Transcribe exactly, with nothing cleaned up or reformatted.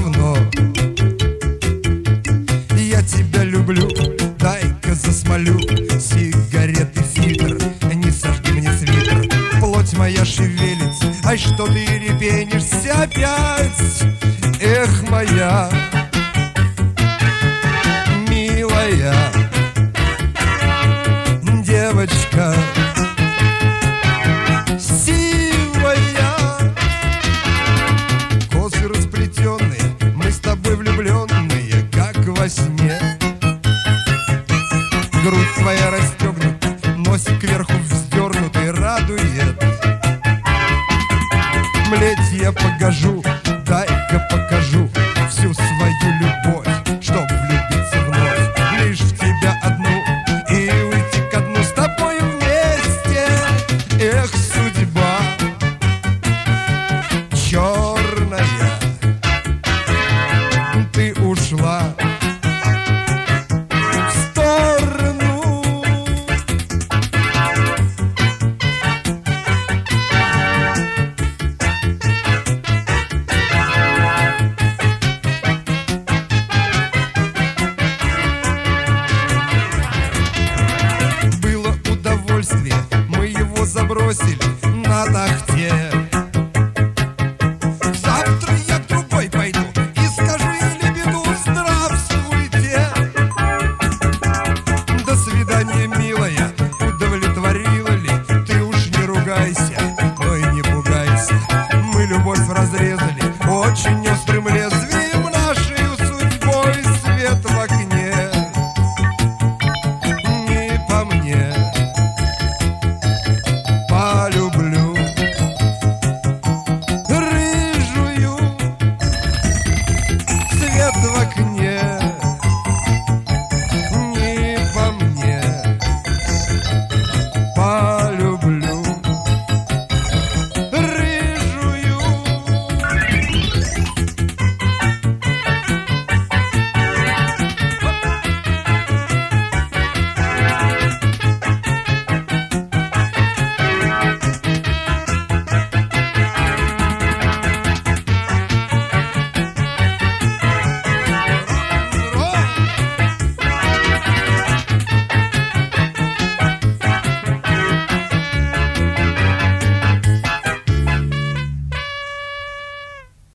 давно. Я тебя люблю, дай-ка засмолю. Сигареты, фильтр, не сожги мне свитер. Плоть моя шевелится, ай, что ты репенишься опять? Эх, моя милая девочка сивая. Косы расплетенные, мы с тобой влюбленные, как во сне. Грудь твоя расстегнута, носик кверху вздернутый радует. Млеть я погожу, дай-ка покажу всю свою любовь, чтоб влюбиться вновь лишь в тебя одну и уйти ко дну с тобой вместе. Эх, судьба черная, ты ушла в сторону. Было удовольствие, мы его забросили на тахте. Завтра я к другой пойду и скажу ей лебеду: здравствуйте. До свидания, милая, удовлетворила ли? Ты уж не ругайся, ой, не пугайся. Мы любовь разрезали очень острым лезвием, нашей судьбой свет в окне. Не по мне, полюблю рыжую, свет в окне.